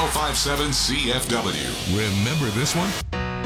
1057 CFW. Remember this one?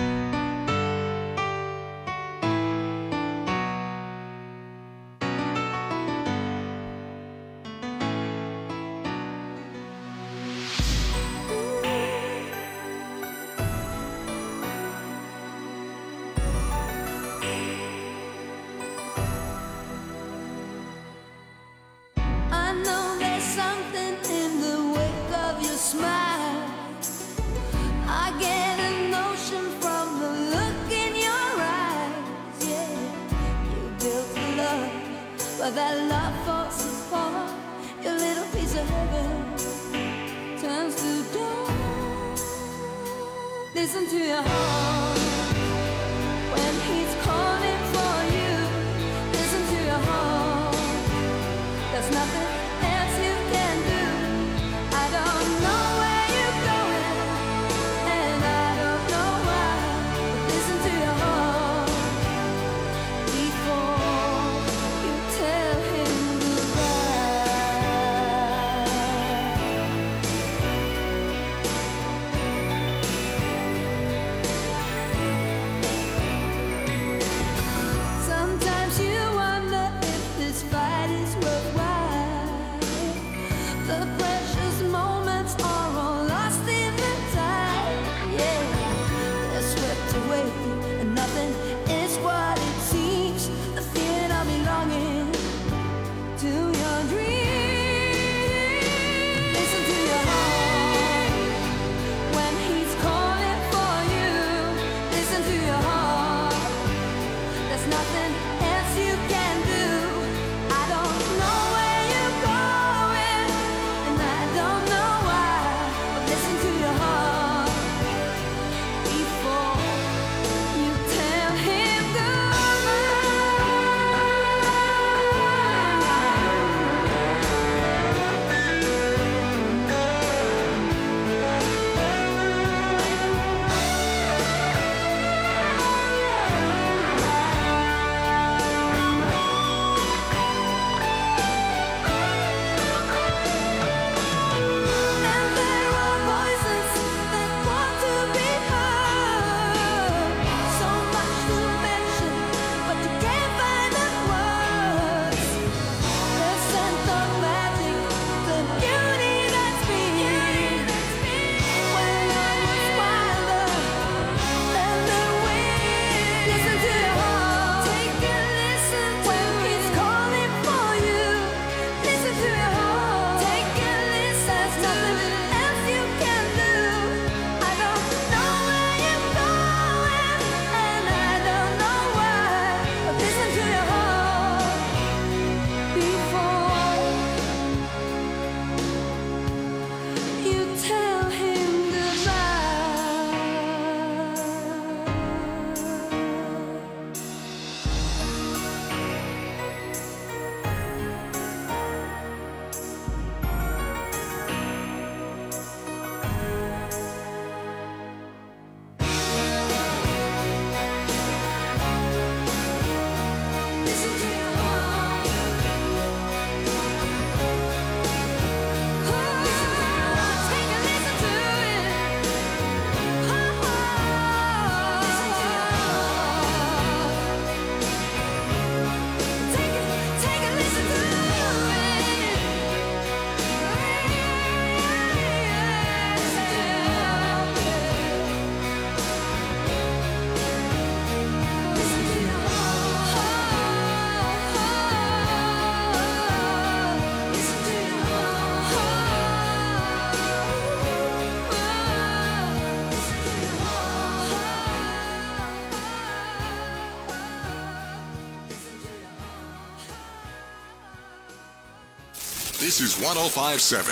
This is 1057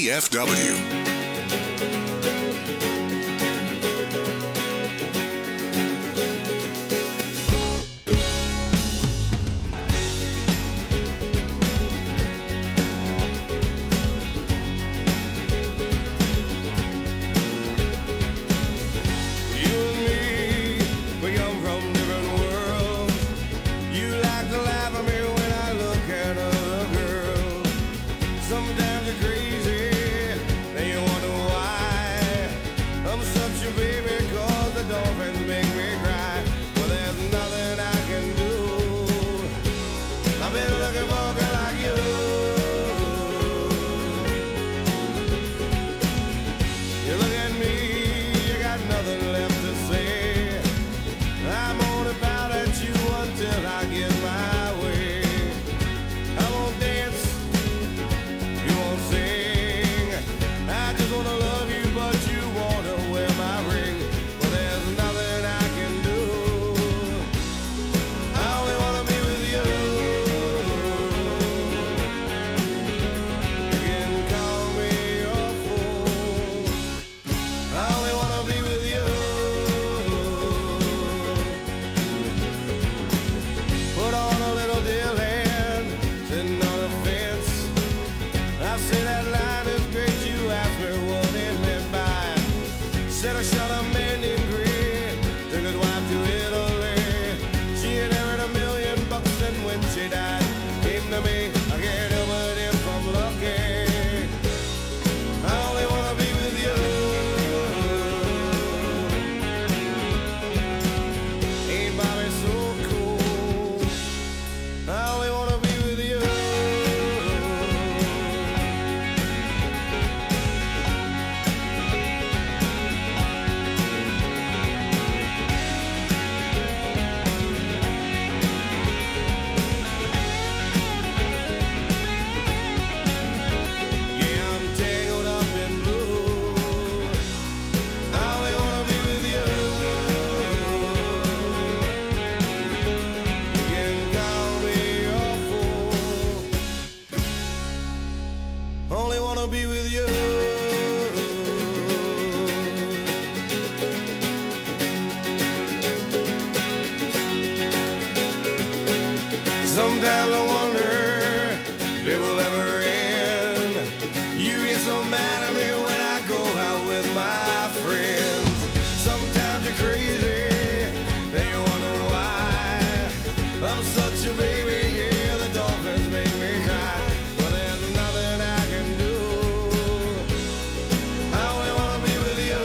CFW. Sometimes you're crazy, then you want Sometimes I wonder if it will ever end. You get so mad at me when I go out with my friends. Sometimes you're crazy, then you wonder why. I'm such a baby, yeah, the dolphins make me cry. But there's nothing I can do. I only wanna be with you.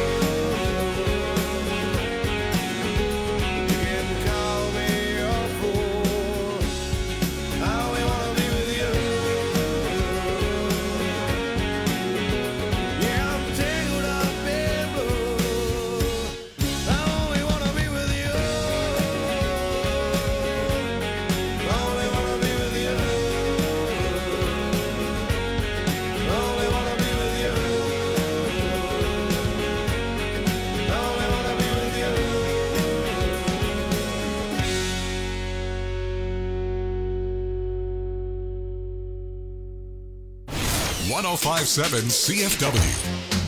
You can call me a fool. I only wanna be with you. Yeah, I'm tangled up in blue. I only wanna be with you. I only wanna be with you. I only wanna be with you. I only wanna be with you. 1057 CFW.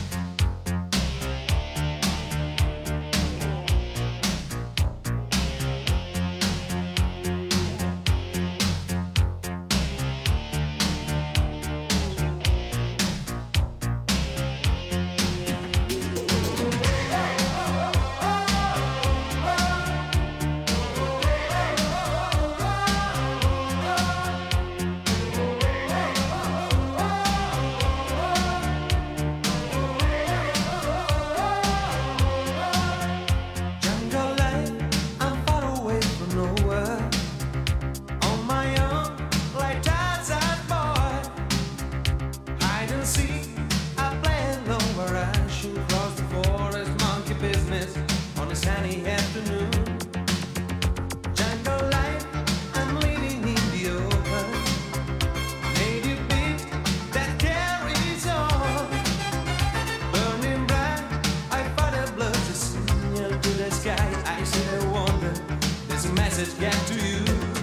Jungle life, I'm far away from nowhere. On my own, like Tarzan boy. Hide and seek, I play alone where I should cross the forest, monkey business on a sunny afternoon. Jungle life, I'm living in the open. Native beat that carries on. Burning bright, I fight a blood to signal to the sky. I sit and wonder, there's a message get to you.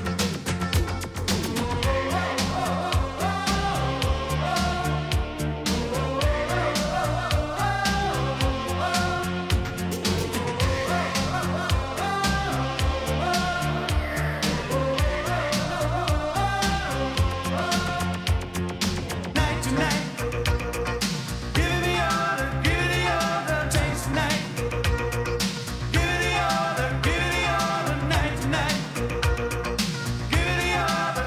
Night to night, give me order, taste night. Give me order, night to night. Give me order,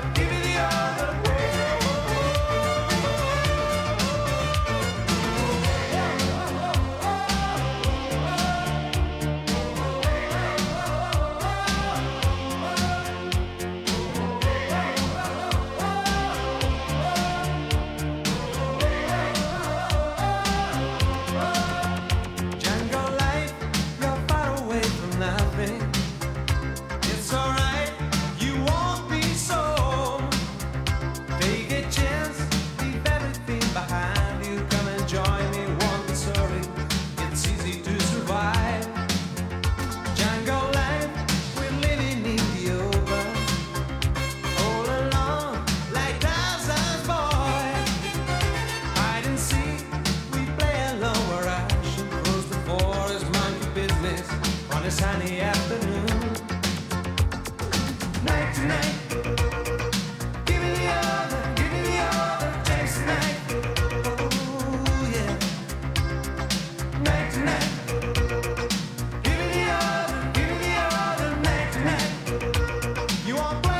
Jungle life, you're far away from nothing. It's alright, you won't be so. Take a chance, leave everything behind you. Come and join me, won't be sorry. It's easy to survive. Jungle life, we're living in the open. All alone, like Tarzan's boy. Hide and seek, we play alone where I should cross the forest, monkey business on a sunny afternoon. Night to night, give me the order, taste night. Oh yeah. Night to night, give me the order, night to night. You won't play,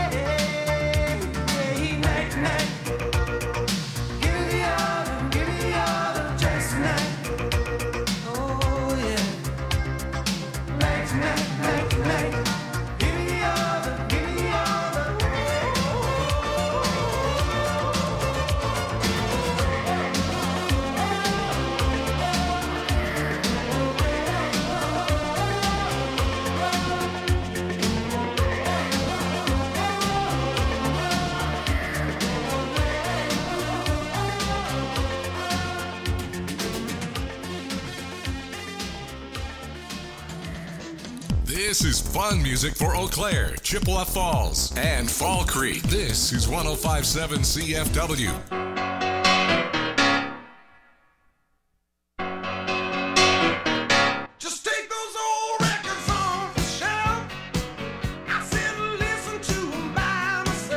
night to night. Give me the order, just night. Oh yeah. Night to night, night to night. Give me the order, This is fun music for Eau Claire, Chippewa Falls, and Fall Creek. This is 1057 CFW. Just take those old records off the shelf. I sit and listen to 'em by myself.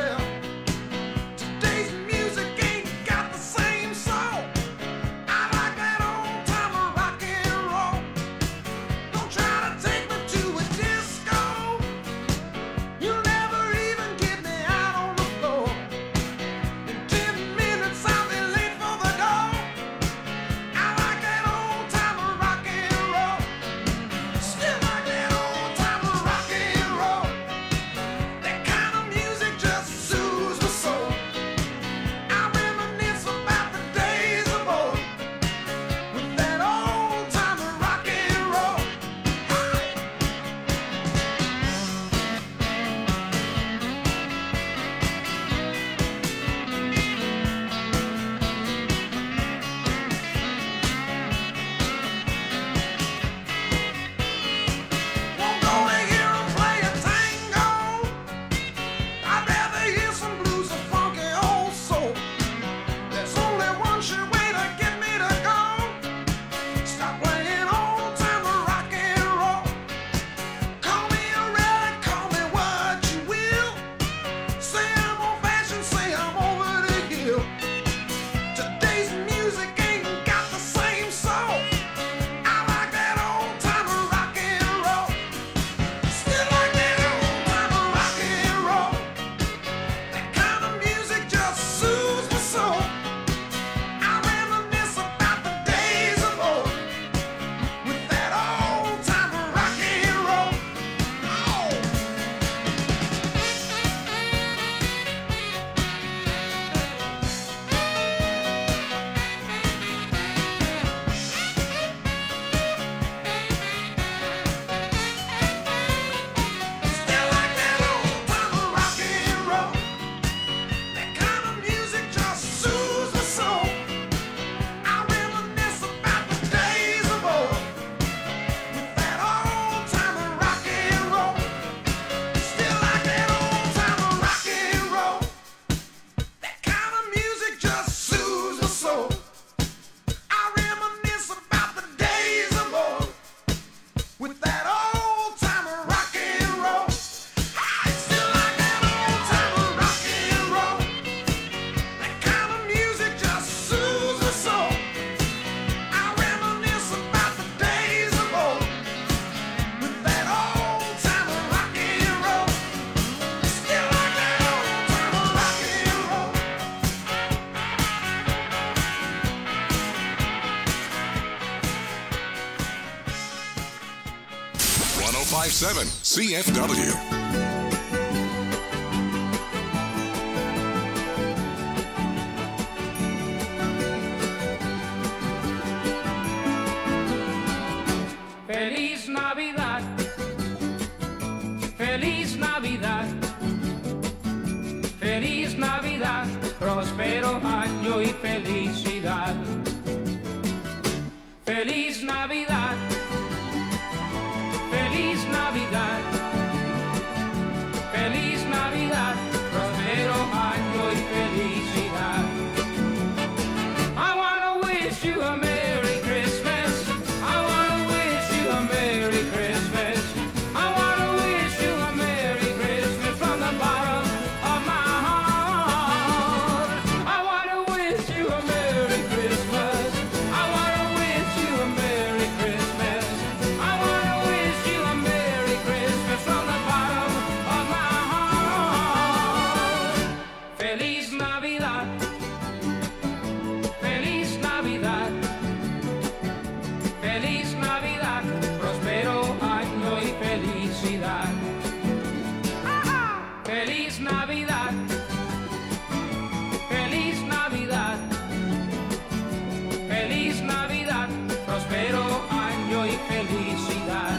1057 CFW. Feliz Navidad, Feliz Navidad, Feliz Navidad, próspero año y felicidad. Feliz Navidad, Feliz Navidad, Feliz Navidad, próspero año y felicidad. I wanna wish you a Merry Christmas. I wanna wish you a Merry Christmas. I wanna wish you a Merry Christmas from the bottom of my heart. I wanna wish you a Merry Christmas. I wanna wish you a Merry Christmas. I wanna wish you a Merry Christmas from the bottom of my heart. Feliz Navidad. Feliz Navidad, Feliz Navidad, próspero año y felicidad. Feliz Navidad, Feliz Navidad, Feliz Navidad, próspero año y felicidad.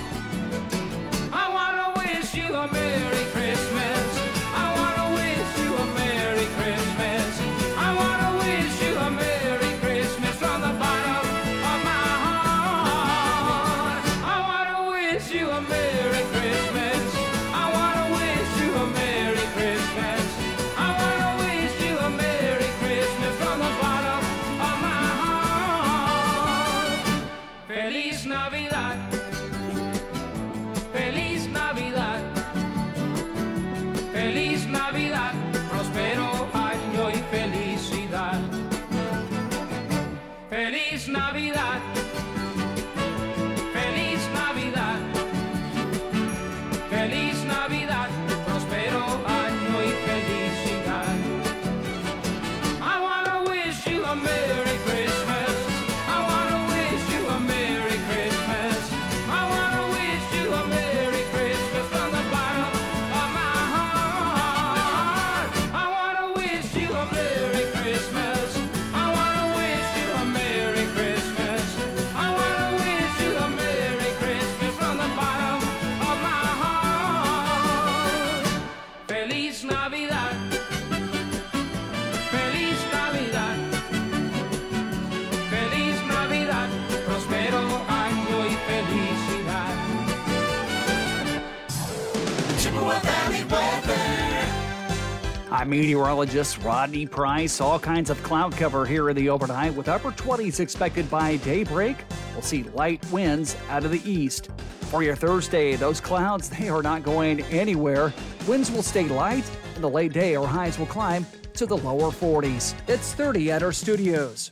I wanna wish you a Merry Christmas. I wanna wish you a Merry Christmas. I wanna wish you a Merry Christmas from the bottom of my heart. I wanna wish you a Merry Christmas. I wanna wish you a Merry Christmas. I wanna wish you a Merry Christmas from the bottom of my heart. Feliz Navidad. Feliz Navidad, Feliz Navidad, próspero año y felicidad. Feliz Navidad, Feliz Navidad, Feliz Navidad, próspero año y felicidad. I wanna wish you a Merry Christmas. I wanna wish you a Merry Christmas. I wanna wish you a Merry Christmas from the bottom of my heart. I wanna wish you a Merry Christmas. I wanna wish you a Merry Christmas. I wanna wish you a Merry Christmas from the bottom of my heart. Feliz Navidad. Feliz Navidad. Feliz Navidad, próspero año y felicidad. Chippewa Valley weather. I'm meteorologist Rodney Price. All kinds of cloud cover here in the overnight with upper 20s expected by daybreak. We'll see light winds out of the east. For your Thursday, those clouds, they are not going anywhere. Winds will stay light, and the late day our highs will climb to the lower 40s. It's 30 at our studios.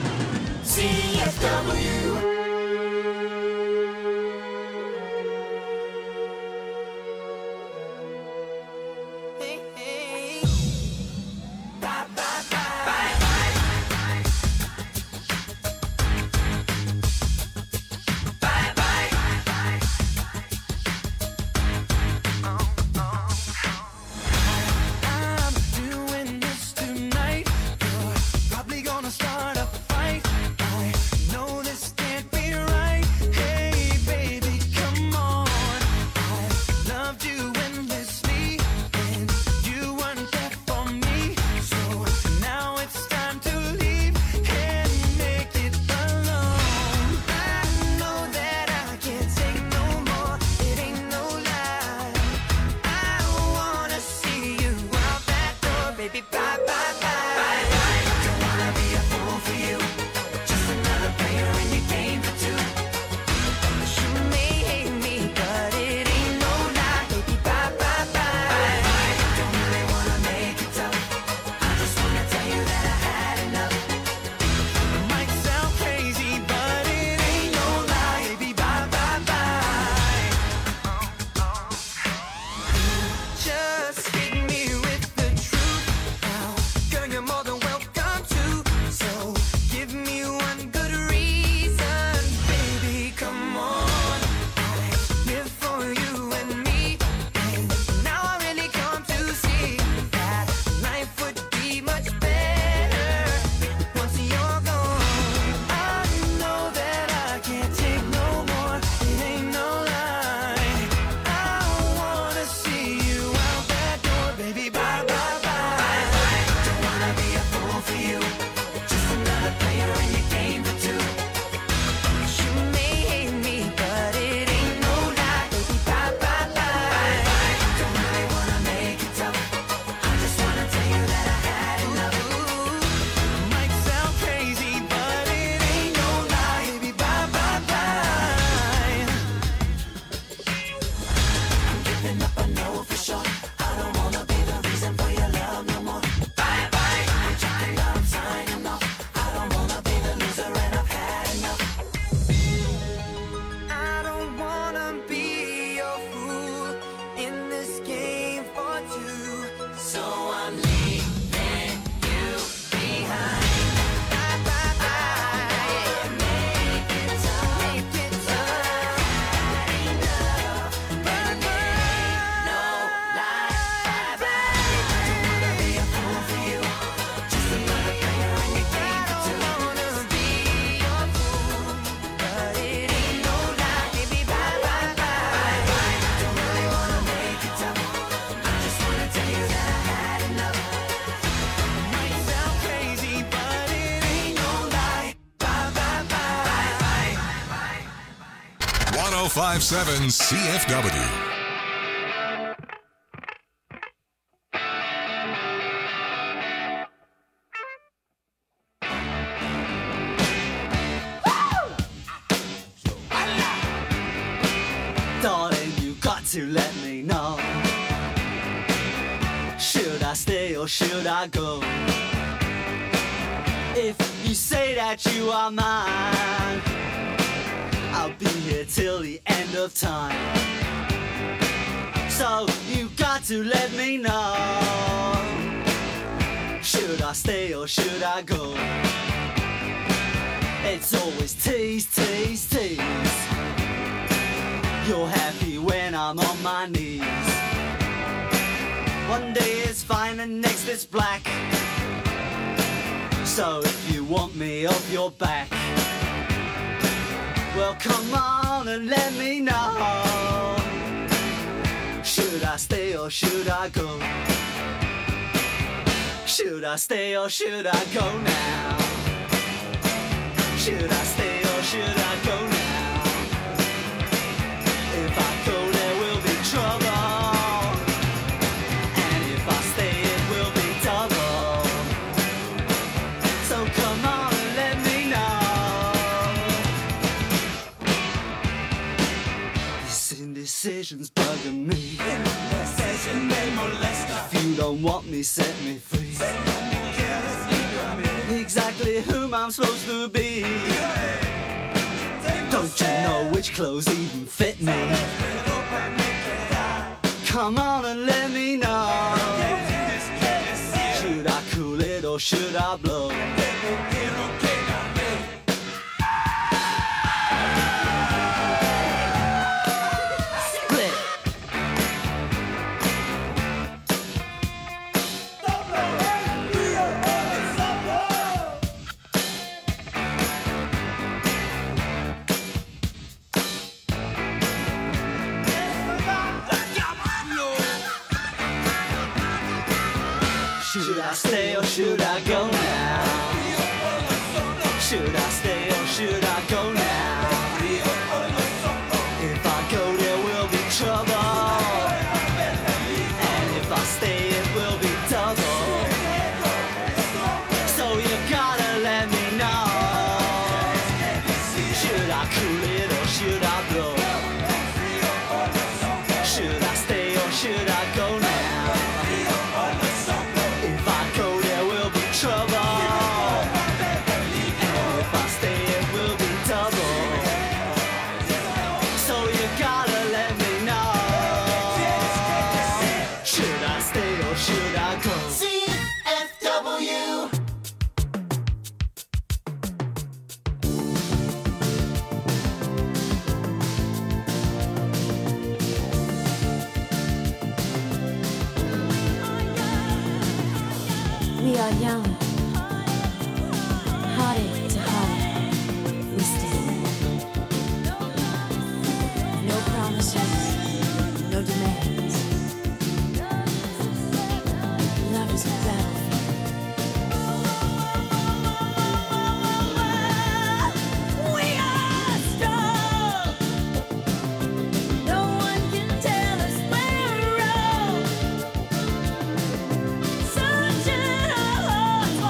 CFW. I'm doing this tonight. You're probably gonna start a fight. I know this can't 1057 CFW. Darling, you got to let me know. Should I stay or should I go? If you say that you are mine, I'll be here till the end of time. So you got to let me know. Should I stay or should I go? It's always tease, tease, tease. You're happy when I'm on my knees. One day it's fine and next it's black. So if you want me off your back, well come on and let me know. Should I stay or should I go? Should I stay or should I go now? Should I stay or should I go now? If I go there will be trouble, and if I stay it will be double. So come on and let me know. This indecision's bugging me. If you don't want me, set me free. Exactly whom I'm supposed to be. Don't you know which clothes even fit me? Come on and let me know. Should I cool it or should I blow? Split. Should I stay or should I go now? Should I stay or should I go now? If I go there will be trouble, and if I stay it will be double. So you gotta let me know. Should I cool it or should I blow? Should I stay or should I go now? If I go there will be trouble, and if I stay it will be double. So you gotta let me know. Should I stay or should I go? CFW. We are young, heartache to heart, we stand. No promises, no demands. Love is a battlefield. We are strong. No one can tell us we're wrong. Sunshine our hearts.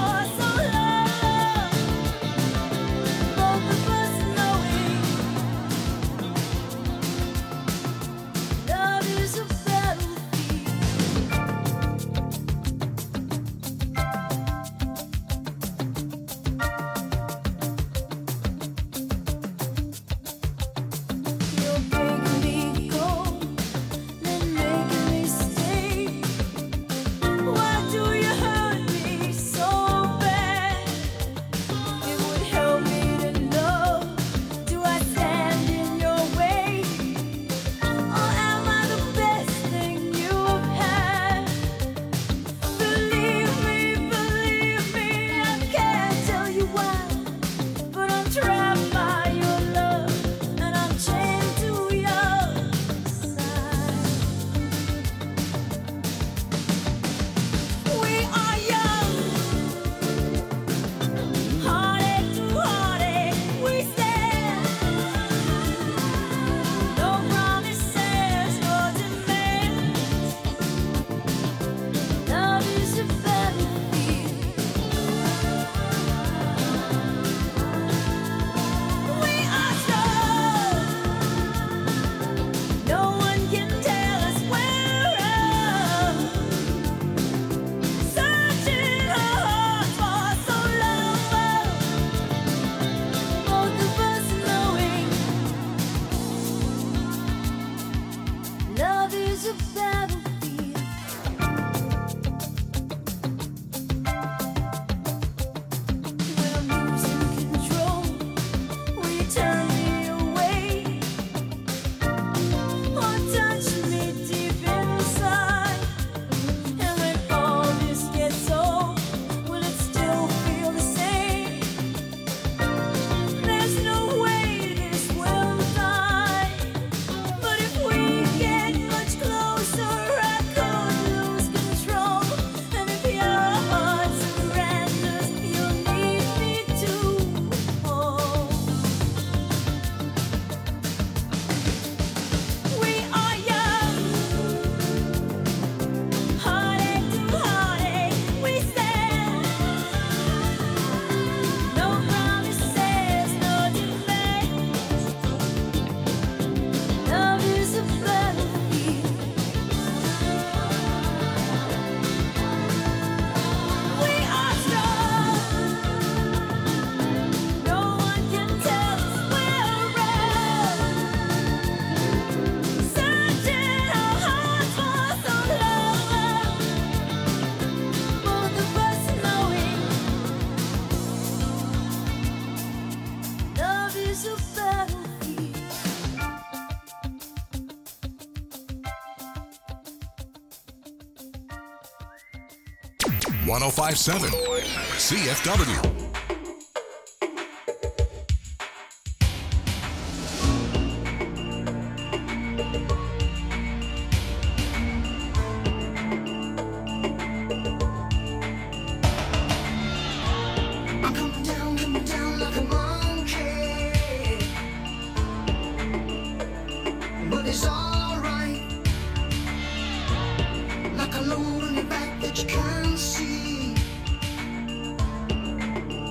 is a battlefield. When I'm losing control, will you turn me away or touch me deep inside? And when all this gets old, will it still feel the same? There's no way this will die. But if we get much closer, I could lose control. And if your heart surrenders, you'll need me to hold. We are young, heartache to heartache, we stand. No promises, no demands. Love is a battlefield. We are strong. No one can tell us we're wrong. Searching our hearts for some love. Both of us knowing love is a battlefield. 1057 CFW. I'm coming down like a monkey. But it's alright. Like a load on your back that you can't see.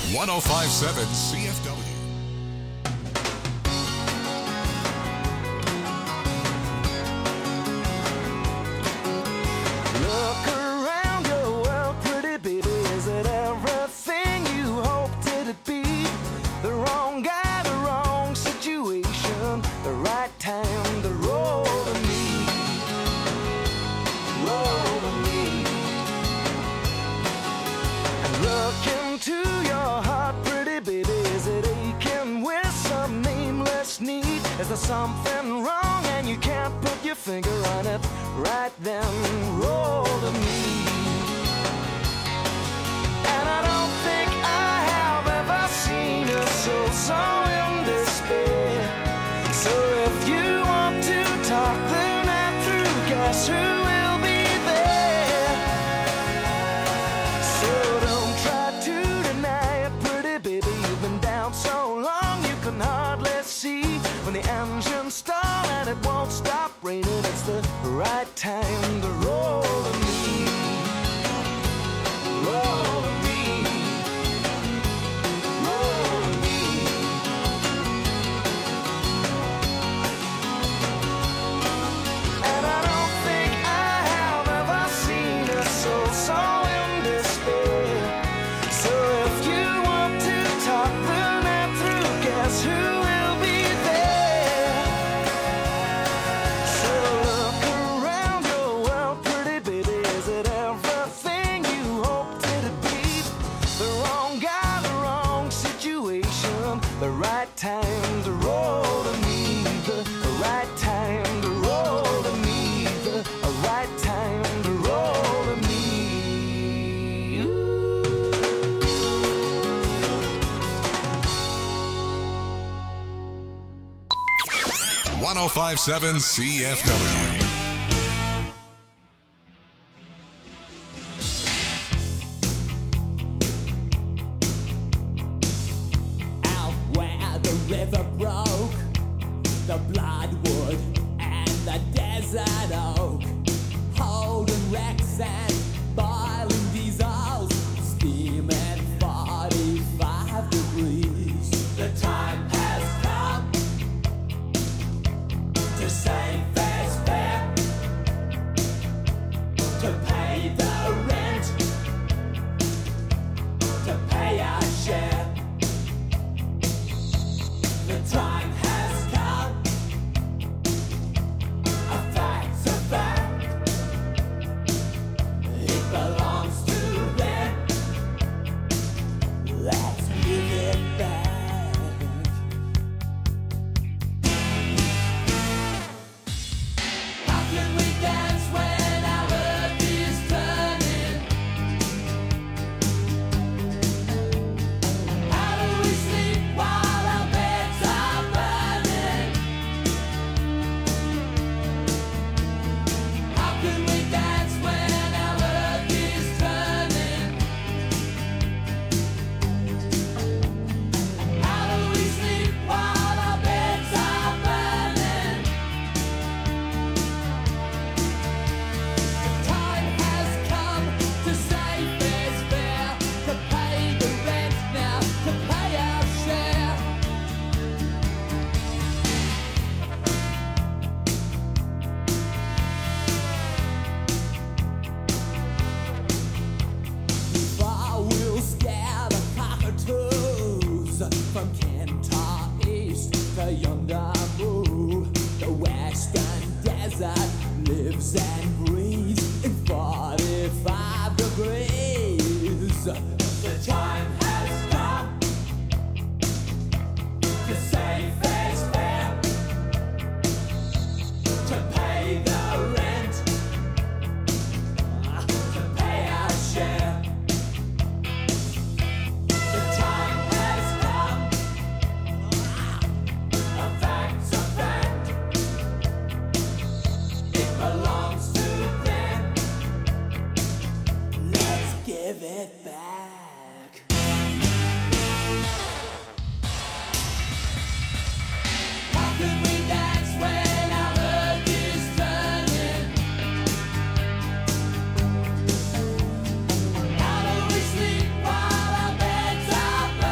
1057 CFW. Look around your world, pretty baby. Is it everything you hoped it'd be? The wrong guy, the wrong situation, the right time to roll to me. Roll to me. And look into your heart, pretty baby. Is it aching with some nameless need? Is there something wrong and you can't put your finger on it? Right then, roll to me. And I don't think I have ever seen a soul so in despair. So if you want to talk the night through, guess who will be there? So don't try to deny it, pretty baby. You've been down so long you can hardly see. When the engines stall and it won't stop raining, it's the right time to roll to me. Roll to me. Roll to me. And I don't think I have ever seen a soul so in despair. So if you want to talk the night through, guess who will be there? So look around your world, pretty baby. Is it everything you hoped it'd be? The wrong guy, the wrong situation, the right time to roll to me. The right time to roll to me. The right time to roll to me. 1057 CFW. Out where the river broke, the bloodwood and the desert oak, holding wrecks and boiling diesels, steaming 45 degrees. The time has come to save fair's fare, to pay the rent, to pay our share. The time has come, a fact's a fact, it belongs to them, let's give it back. How can we dance when our earth is turning? How do we sleep while our beds are burning? How can we dance when our earth is turning? How do we sleep while our beds are burning? The time has come to save fair's fare, to pay the rent now, to pay our share. Far will scare the cockatoos from Kentar East to yonder Moo. The western desert lives and breathes in 45 degrees. The time has come to save fair's fare, to pay the rent, to pay our share. The time has come, a fact's a fact, it belongs to them, let's give it back. How can we dance when our earth is turning? How do we sleep while our beds are burning?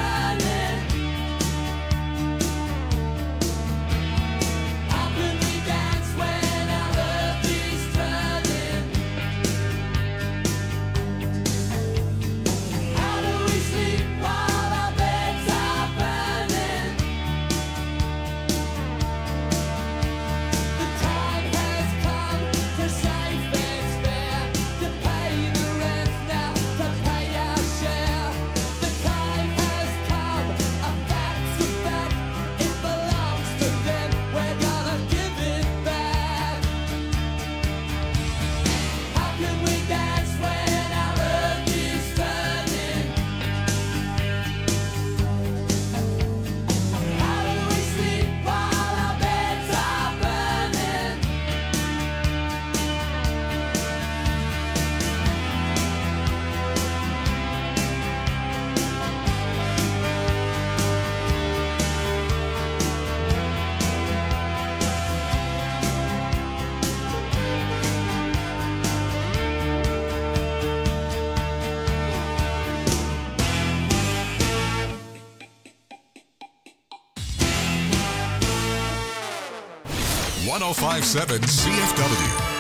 1057 CFW.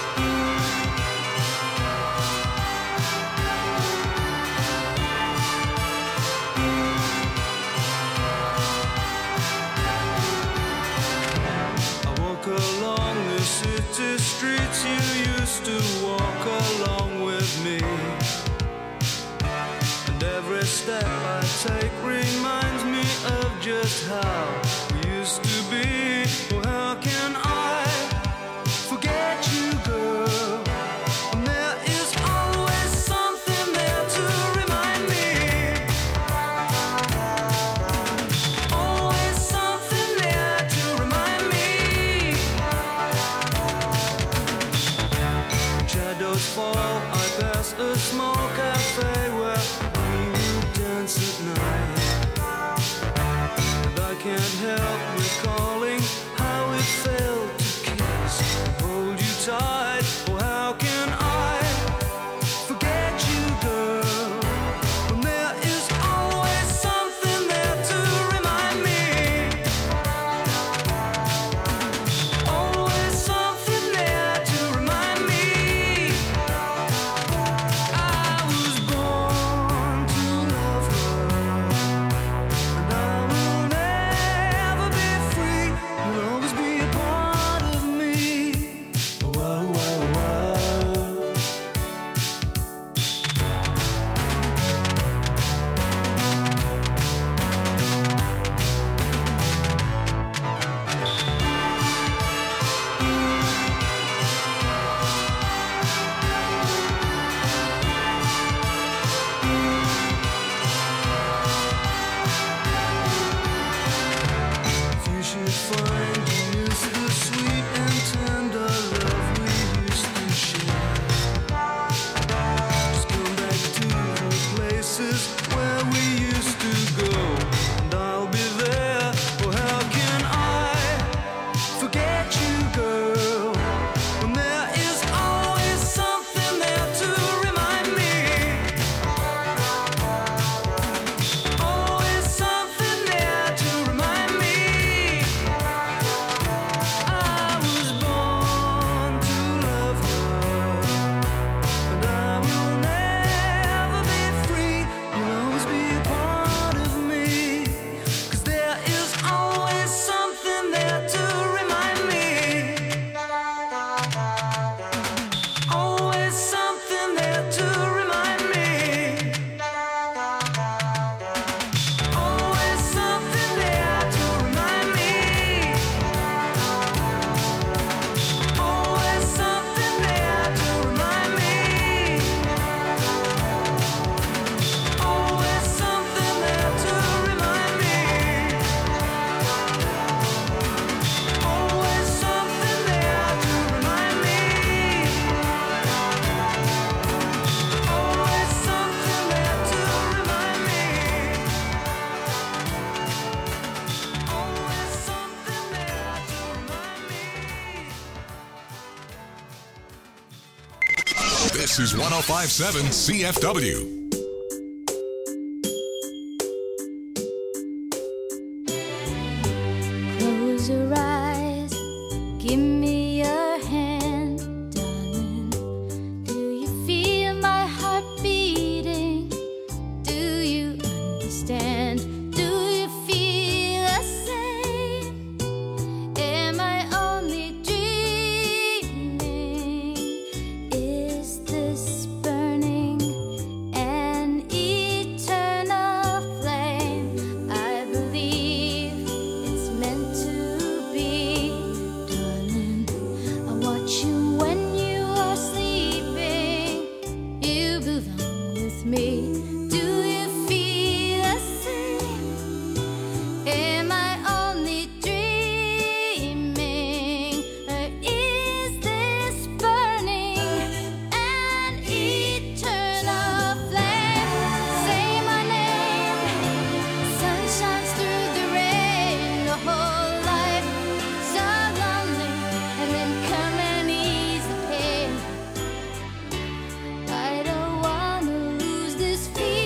I walk along the city streets you used to walk along with me. And every step I take reminds me of just how we used to be. Oh, how can I forget you, girl? And there is always something there to remind me. Always something there to remind me. When shadows fall, I pass a small cafe where we would dance at night. And I can't help recalling how it felt to kiss and hold you tight. Oh, how can I forget you, girl? When there is always something there to remind me. Always something there to remind me. I was born to love her, and I will never be free. You'll always be a part of me. Whoa, whoa, whoa. If you should find you miss the sweet and tender love we used to share, just come back to the places where we used to go, and I'll be there. Oh, how can I forget you, girl? When there is always something there to remind me. Always something there to remind me. I was born to love her, and I will never be free. You'll always be a part of me. 'Cause there is always something there to remind me. Always something there to remind me. Always something there to remind me. Always something there to remind me. Always something there to remind me. Always something there to remind me. Always something there to remind me. Always something there to remind me. This is 1057 CFW. Close your eyes, give me your hand, darling. Do you feel my heart beating? Do you understand? Do you feel the same? Am I only dreaming? Is this burning an eternal flame? I believe it's meant to be, darling. I watch you when you are sleeping. You belong with me. Do you feel the same? Am I only dreaming? Or is this burning an eternal flame? Say my name. Sun shines through the rain. The whole life so lonely, and then come and ease the pain. I don't wanna lose this feeling.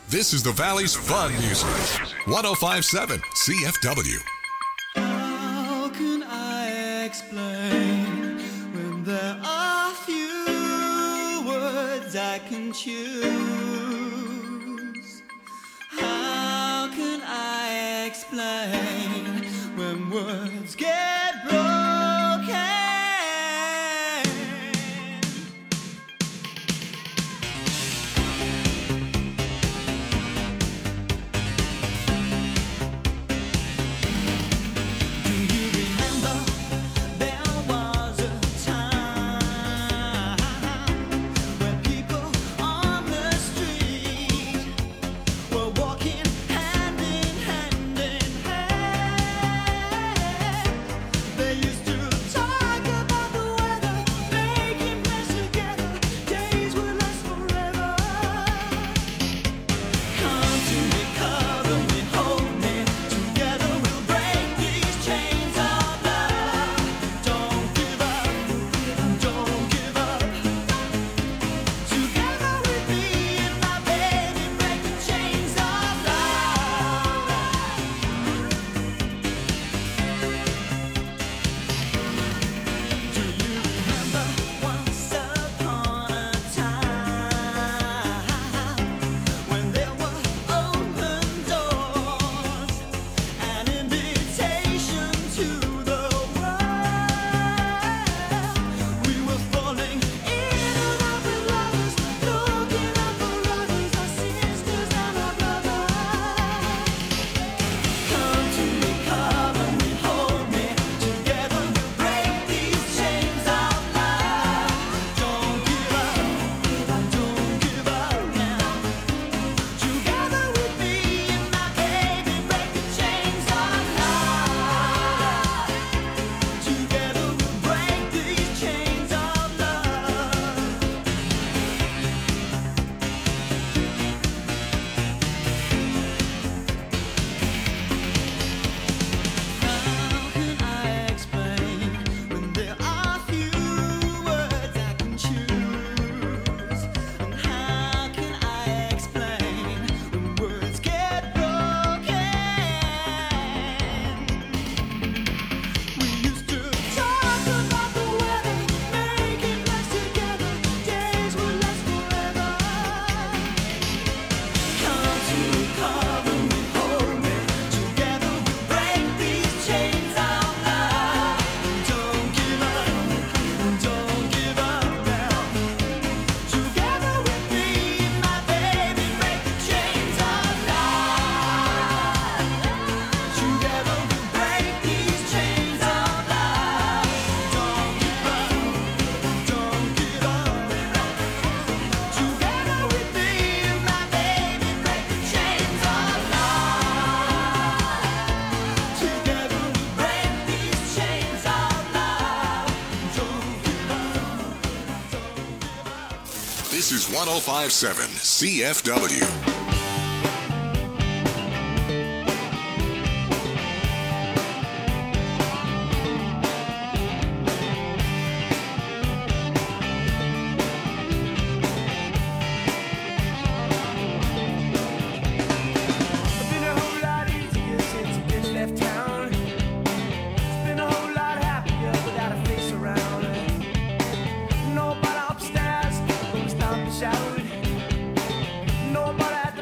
This is the Valley's fun music. 105.7 CFW. How can I explain when there are few words I can choose? How can I explain when words get broken? This is 105.7 CFW. Nobody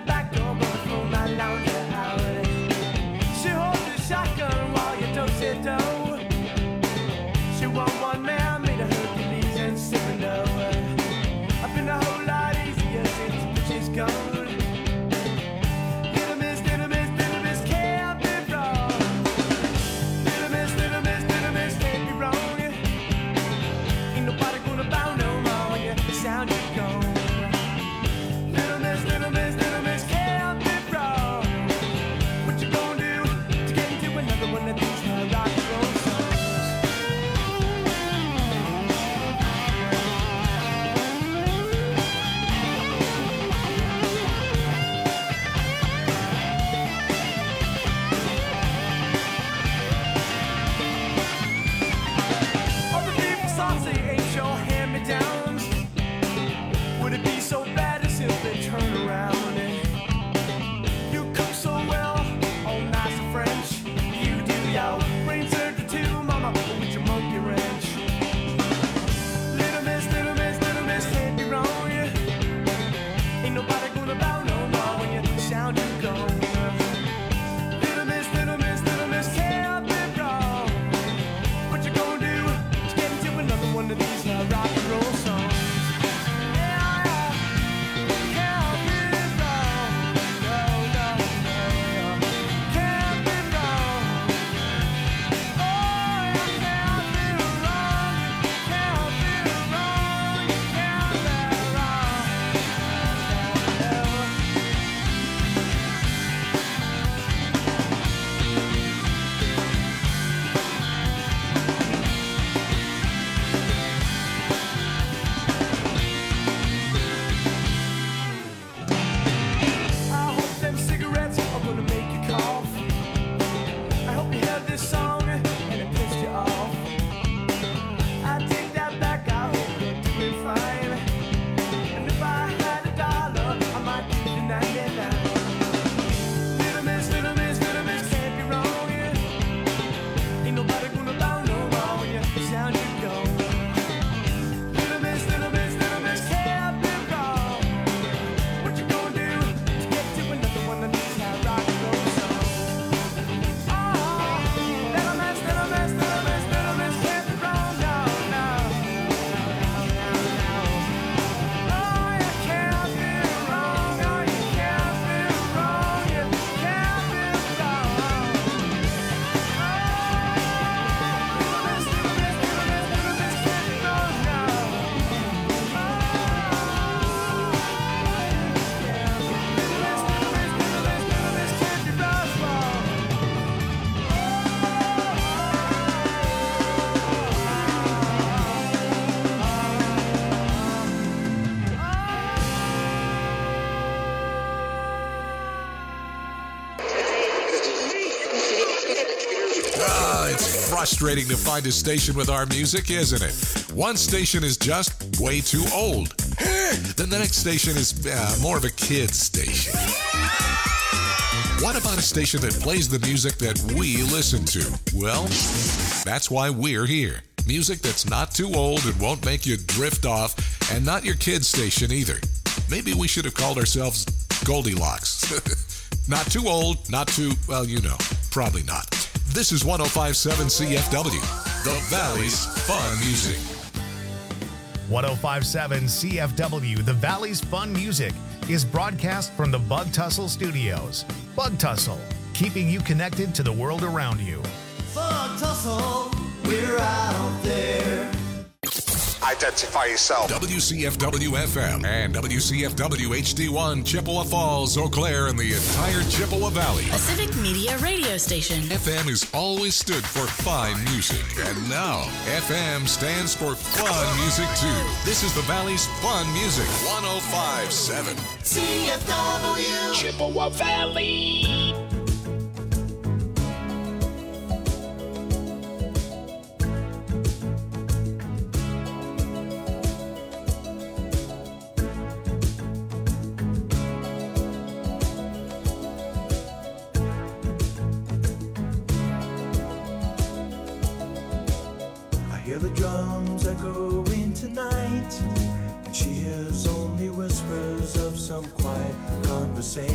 It's frustrating to find a station with our music, isn't it? One station is just way too old. Then the next station is more of a kid's station. What about a station that plays the music that we listen to? Well, that's why we're here. Music that's not too old and won't make you drift off, and not your kid's station either. Maybe we should have called ourselves Goldilocks. Not too old, not too, well, you know, probably not. This is 105.7 CFW, the Valley's Fun Music. 105.7 CFW, the Valley's Fun Music, is broadcast from the Bug Tussle Studios. Bug Tussle, keeping you connected to the world around you. Bug Tussle, we're out there. Identify yourself. WCFW FM and WCFW HD1, Chippewa Falls, Eau Claire, and the entire Chippewa Valley. A civic media radio station. FM has always stood for fine music, and now FM stands for fun music too. This is the Valley's Fun Music, 105.7 CFW, Chippewa Valley. The drums echoing tonight, and she hears only whispers of some quiet conversation.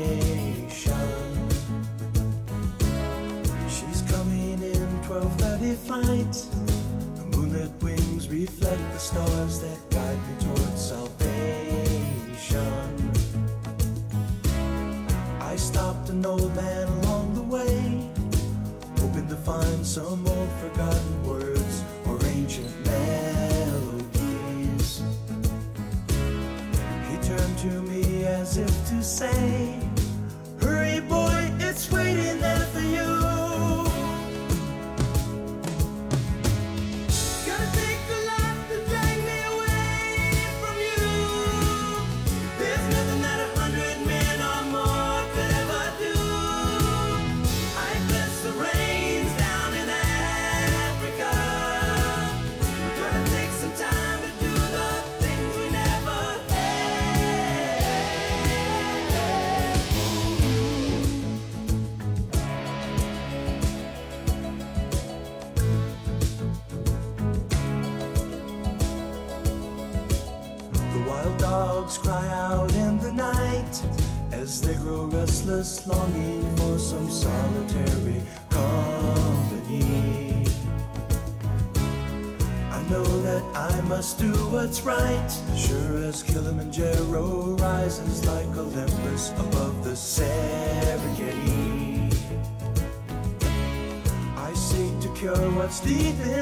She's coming in 12:30 flight. The moonlit wings reflect the stars that guide me towards salvation. I stopped an old man along the way, hoping to find some old forgotten words or ancient melodies. He turned to me as if to say, hurry boy, it's waiting there for you. Gotta take a lot to drag me away from you. There's nothing that 100 men or more could ever do. I bless the rains down in Africa. We're gonna take some time to do the things we never The wild dogs cry out in the night as they grow restless, longing for some solitary company. I know that I must do what's right, sure as Kilimanjaro rises like Olympus above the Serengeti. I seek to cure what's deep